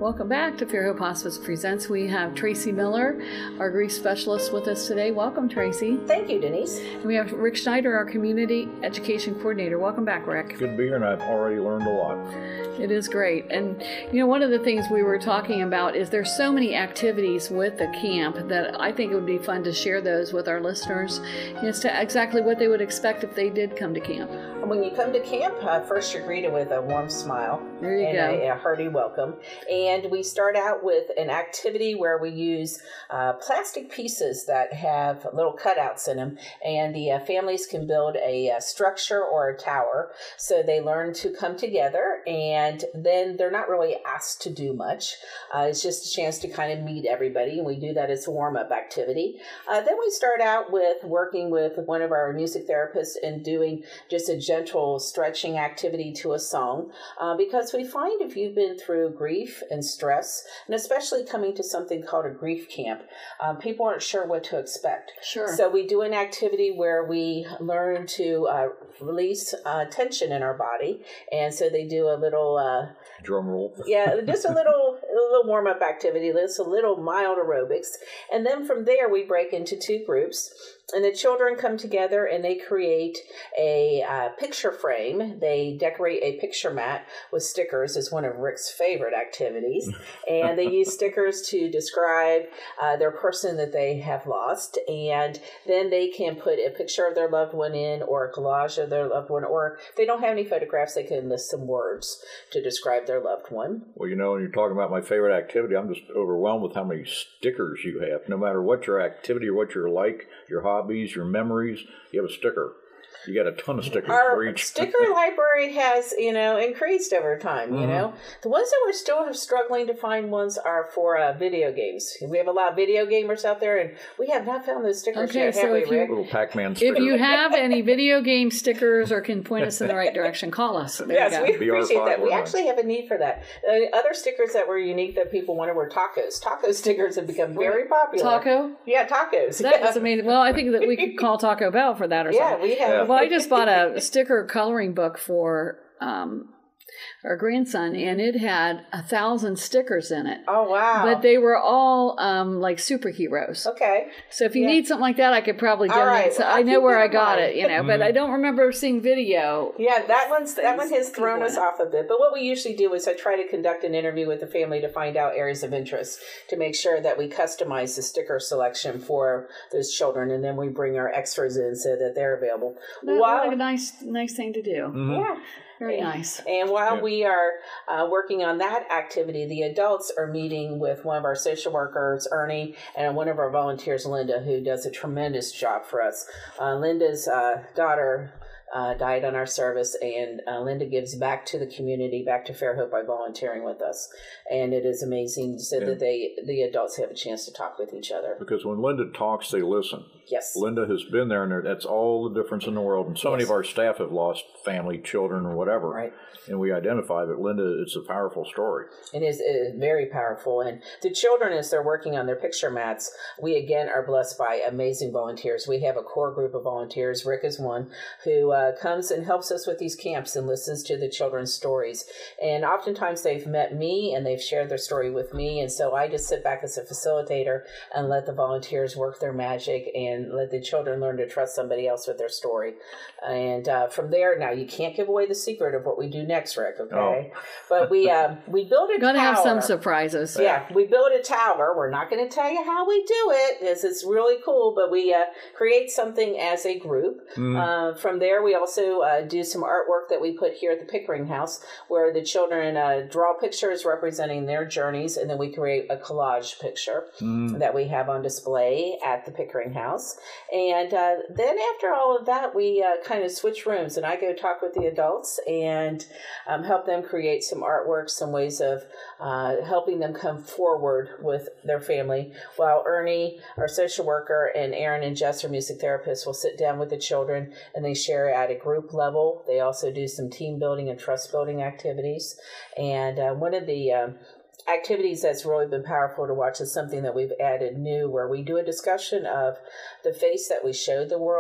Welcome back to Fairhope Hospice Presents. We have Tracy Miller, our grief specialist, with us today. Welcome, Tracy. Thank you, Denise. And we have Rick Schneider, our community education coordinator. Welcome back, Rick. Good to be here, and I've already learned a lot. It is great. And, one of the things we were talking about is there's so many activities with the camp that I think it would be fun to share those with our listeners as to exactly what they would expect if they did come to camp. When you come to camp, first you're greeted with a warm smile and a hearty welcome. And we start out with an activity where we use plastic pieces that have little cutouts in them, and the families can build a structure or a tower. So they learn to come together, and then they're not really asked to do much. It's just a chance to kind of meet everybody, and we do that as a warm-up activity. Then we start out with working with one of our music therapists and doing just a gentle stretching activity to a song, because we find if you've been through grief and stress, and especially coming to something called a grief camp, people aren't sure what to expect. Sure. So we do an activity where we learn to release tension in our body, and so they do a little drum roll. Yeah, just a little warm-up activity, just a little mild aerobics, and then from there we break into two groups. And the children come together and they create a picture frame. They decorate a picture mat with stickers. It's one of Rick's favorite activities. And they use stickers to describe their person that they have lost. And then they can put a picture of their loved one in, or a collage of their loved one. Or if they don't have any photographs, they can list some words to describe their loved one. Well, when you're talking about my favorite activity, I'm just overwhelmed with how many stickers you have. No matter what your activity or what you're like, your hobbies, your memories, you have a sticker. You got a ton of stickers for each. Our sticker library has, increased over time, The ones that we're still struggling to find ones are for video games. We have a lot of video gamers out there, and we have not found those stickers yet, have we, Rick? Little Pac-Man stickers. If you have any video game stickers or can point us in the right direction, call us. Yes, we appreciate that. We actually have a need for that. Other stickers that were unique that people wanted were tacos. Taco stickers have become very popular. Taco? Yeah, tacos. That is amazing. Well, I think that we could call Taco Bell for that or something. Yeah, we have. Well, I just bought a sticker coloring book for our grandson, and it had 1,000 stickers in it. Oh, wow. But they were all like superheroes. Okay. So if you need something like that, I could probably donate. Right. So I know where I got it, but I don't remember seeing video. Yeah, that one has thrown us off a bit. But what we usually do is I try to conduct an interview with the family to find out areas of interest, to make sure that we customize the sticker selection for those children, and then we bring our extras in so that they're available. What a nice thing to do. Mm-hmm. Yeah. Very nice. And while we are working on that activity, the adults are meeting with one of our social workers, Ernie, and one of our volunteers, Linda, who does a tremendous job for us. Linda's daughter died on our service, and Linda gives back to the community, back to Fairhope, by volunteering with us. And it is amazing so that the adults have a chance to talk with each other. Because when Linda talks, they listen. Yes. Linda has been there, and that's all the difference in the world. And so many of our staff have lost family, children, or whatever. Right. And we identify that Linda, it's a powerful story. It is very powerful. And the children, as they're working on their picture mats, we again are blessed by amazing volunteers. We have a core group of volunteers. Rick is one who comes and helps us with these camps and listens to the children's stories. And oftentimes they've met me and they've shared their story with me. And so I just sit back as a facilitator and let the volunteers work their magic and let the children learn to trust somebody else with their story. And from there, now you can't give away the secret of what we do next, Rick, okay? Oh. But we build a tower. Gonna have some surprises. Yeah, we build a tower. We're not going to tell you how we do it, because it's really cool, but we create something as a group. From there, we also do some artwork that we put here at the Pickering House, where the children draw pictures representing their journeys, and then we create a collage picture that we have on display at the Pickering House. And then after all of that, we kind of switch rooms, and I go talk with the adults and help them create some artwork, some ways of helping them come forward with their family, while Ernie, our social worker, and Aaron and Jess, our music therapists, will sit down with the children, and they share at a group level. They also do some team building and trust building activities. And one of the activities that's really been powerful to watch is something that we've added new, where we do a discussion of the face that we showed the world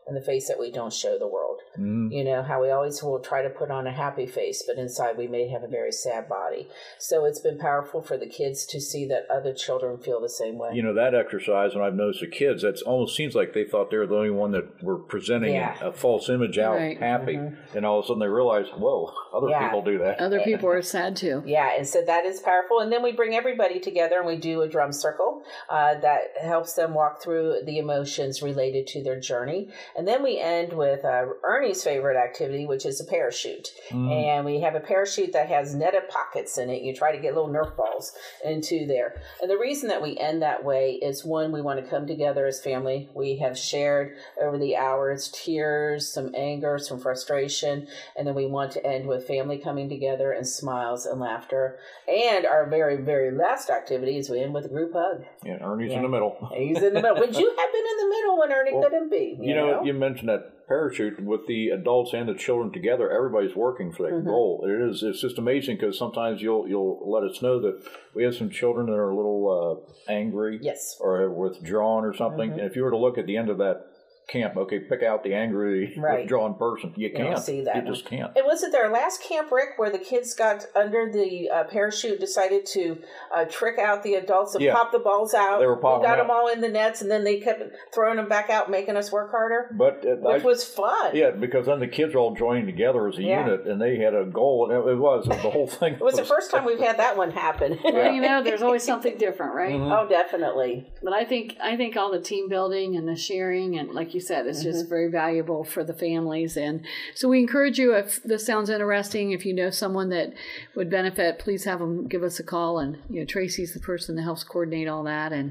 and the face that we don't show the world. You know, how we always will try to put on a happy face, but inside we may have a very sad body. So it's been powerful for the kids to see that other children feel the same way. You know, that exercise, when I've noticed the kids, that almost seems like they thought they were the only one that were presenting a false image out happy. And all of a sudden they realize, whoa, other people do that. Other people are sad too. Yeah, and so that is powerful. And then we bring everybody together and we do a drum circle that helps them walk through the emotions related to their journey. And then we end with Ernie's favorite activity, which is a parachute. And we have a parachute that has netted pockets in it. You try to get little Nerf balls into there. And the reason that we end that way is, one, we want to come together as family. We have shared over the hours tears, some anger, some frustration, and then we want to end with family coming together and smiles and laughter. And our very, very last activity is we end with a group hug. Yeah, Ernie's in the middle. He's in the middle. Would you have been in the middle when Ernie couldn't be? You know, you mentioned that parachute with the adults and the children together. Everybody's working for that goal. It's just amazing, because sometimes you'll let us know that we have some children that are a little angry, or withdrawn or something. And if you were to look at the end of that camp, okay, pick out the angry, withdrawn person. You can't see that. You just can't. And was it their last camp, Rick, where the kids got under the parachute, decided to trick out the adults and pop the balls out? They were popping. We got them all in the nets, and then they kept throwing them back out, making us work harder. But which was fun. Yeah, because then the kids were all joining together as a unit, and they had a goal, and it was the whole thing. It was the first time we've had that one happen. Well, you know, there's always something different, right? Oh, definitely. But I think all the team building and the sharing, and like you said, it's just very valuable for the families. And so we encourage you, if this sounds interesting, if you know someone that would benefit, please have them give us a call. And you know, Tracy's the person that helps coordinate all that. And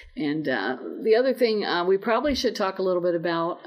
the other thing we probably should talk a little bit about,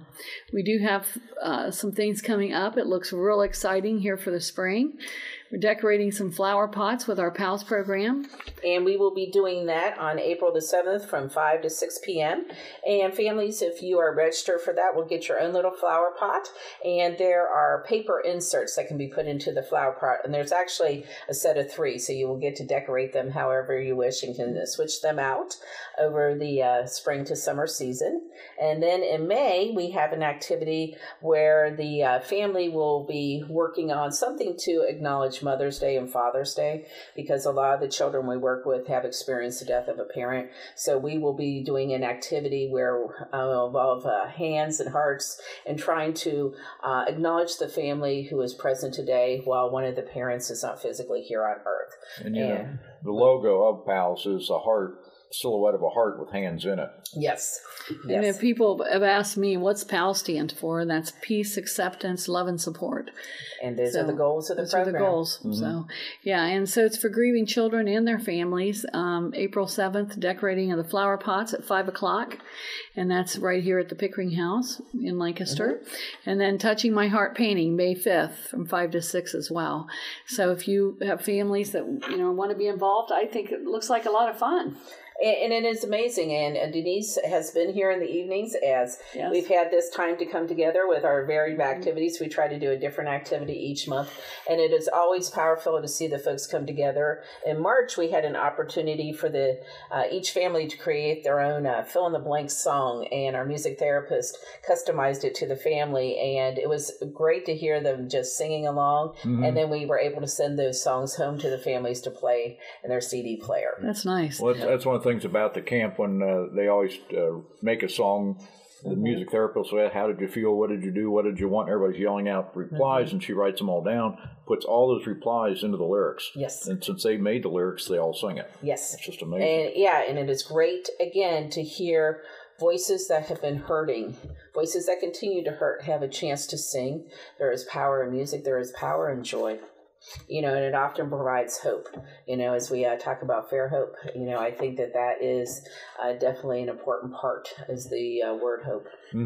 we do have some things coming up. It looks real exciting here for the spring. We're decorating some flower pots with our PALS program. And we will be doing that on April the 7th from 5 to 6 p.m. And families, if you are registered for that, will get your own little flower pot. And there are paper inserts that can be put into the flower pot. And there's actually a set of 3, so you will get to decorate them however you wish and can switch them out over the spring to summer season. And then in May, we have an activity where the family will be working on something to acknowledge Mother's Day and Father's Day, because a lot of the children we work with have experienced the death of a parent. So we will be doing an activity where will involve hands and hearts and trying to acknowledge the family who is present today while one of the parents is not physically here on earth. And you know, the logo of PALS is a heart, silhouette of a heart with hands in it. Yes. And if people have asked me, what's PALS stand for? And that's peace, acceptance, love, and support. And those are the goals of the program. Those are the goals. So, and so it's for grieving children and their families. April 7th, decorating of the flower pots at 5 o'clock. And that's right here at the Pickering House in Lancaster. And then Touching My Heart painting, May 5th from 5 to 6 as well. So if you have families that, you know, want to be involved, I think it looks like a lot of fun. And it is amazing. And Denise has been here in the evenings as we've had this time to come together with our varied activities. We try to do a different activity each month. And it is always powerful to see the folks come together. In March, we had an opportunity for the each family to create their own fill-in-the-blank song. And our music therapist customized it to the family. And it was great to hear them just singing along. And then we were able to send those songs home to the families to play in their CD player. That's nice. Well, that's one of the things about the camp when they always make a song. The music therapist will say, how did you feel? What did you do? What did you want? Everybody's yelling out replies, and she writes them all down, puts all those replies into the lyrics. Yes. And since they made the lyrics, they all sing it. Yes. It's just amazing. And and it is great, again, to hear voices that have been hurting, voices that continue to hurt, have a chance to sing. There is power in music. There is power in joy. You know, and it often provides hope. You know, as we talk about fair hope, you know, I think that is definitely an important part, is the word hope.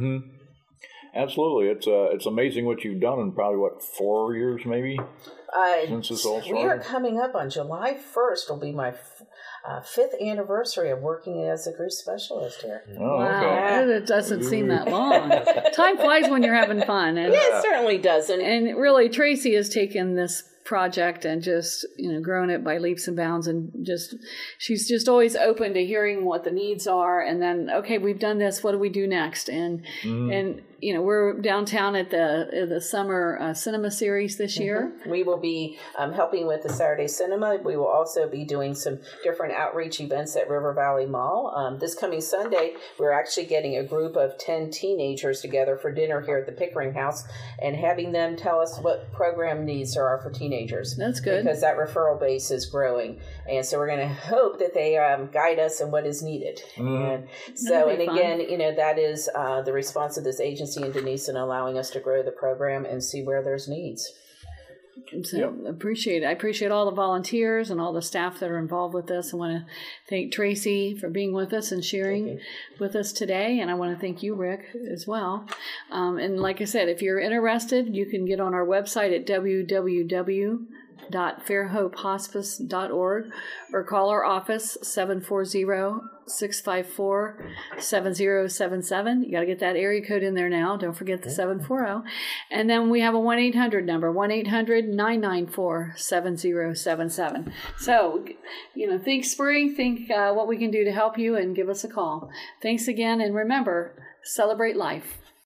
Absolutely. It's amazing what you've done in probably, 4 years maybe since this all started? We are coming up on July 1st will be my 5th anniversary of working as a grief specialist here. Oh, wow. Okay. It doesn't seem that long. Time flies when you're having fun. And, it certainly doesn't. And really, Tracy has taken this project and just, grown it by leaps and bounds, and she's just always open to hearing what the needs are. And then, okay, we've done this. What do we do next? And we're downtown at the summer cinema series this year. We will be helping with the Saturday cinema. We will also be doing some different outreach events at River Valley Mall. This coming Sunday, we're actually getting a group of 10 teenagers together for dinner here at the Pickering House and having them tell us what program needs there are for teenagers. That's good. Because that referral base is growing. And so we're going to hope that they guide us in what is needed. And so, and again, that is the response of this agency in Denise and allowing us to grow the program and see where there's needs. So appreciate it. I appreciate all the volunteers and all the staff that are involved with this. I want to thank Tracy for being with us and sharing with us today. And I want to thank you, Rick, as well. And like I said, if you're interested, you can get on our website at www.fairhopehospice.org or call our office 740-654-7077. You got to get that area code in there now. Don't forget the 740. And then we have a 1-800 number, 1-800-994-7077. So, think spring, think what we can do to help you, and give us a call. Thanks again. And remember, celebrate life.